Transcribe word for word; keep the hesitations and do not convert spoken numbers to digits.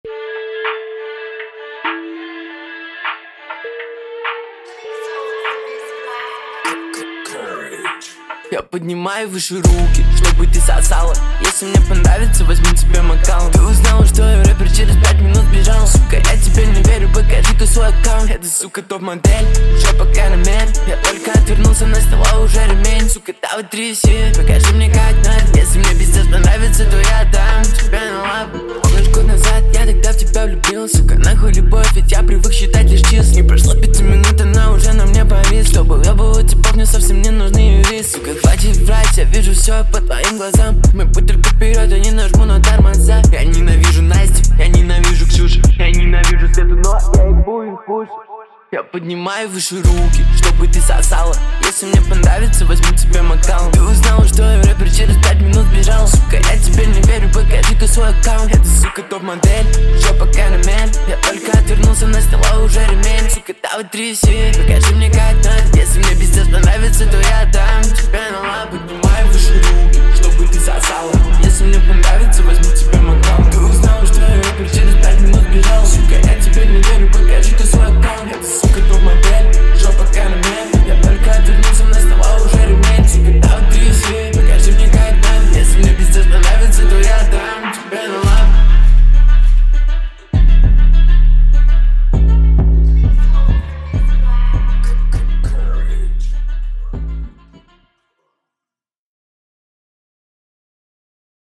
Я поднимаю выше руки, чтобы ты сосала. Если мне понравится, возьму тебе аккаунт. Ты узнала, что я рэпер, через пять минут бежал. Сука, я тебе не верю, покажи-ка свой аккаунт. Это, сука, топ-модель, жопа карамель. Я только отвернулся, на стола уже ремень. Сука, давай тряси, покажи мне как надо. Если мне пиздец понравится, то я дам тебя на лапу. Помнишь, год назад я тогда в тебя влюбил. Сука, нахуй любовь, ведь я привык считать лишь числа. Не прошло пяти минут, она уже на мне повис. Чтобы я был у типов, мне совсем не нужны юрист. Сука, хватит врать, я вижу все по твоим глазам. Мы путь только вперед, я не нажму на тормоза. Я ненавижу Настю, я ненавижу Ксюшу. Я ненавижу Свету, но я ебу их пуш. Я поднимаю выше руки, чтобы ты сосала. Если мне понравится, возьму тебе аккаунт. Ты узнала, что я рэпер, через пять минут бежал. Сука, я тебе не верю, покажи-ка свой аккаунт. Это, сука, топ-модель, жопа карамель. Я только отвернулся, на стола уже ремень. Сука, давай тряси, покажи мне как надо. Если мне пиздец понравится, то я дам тебя на лапу. Поднимаю выше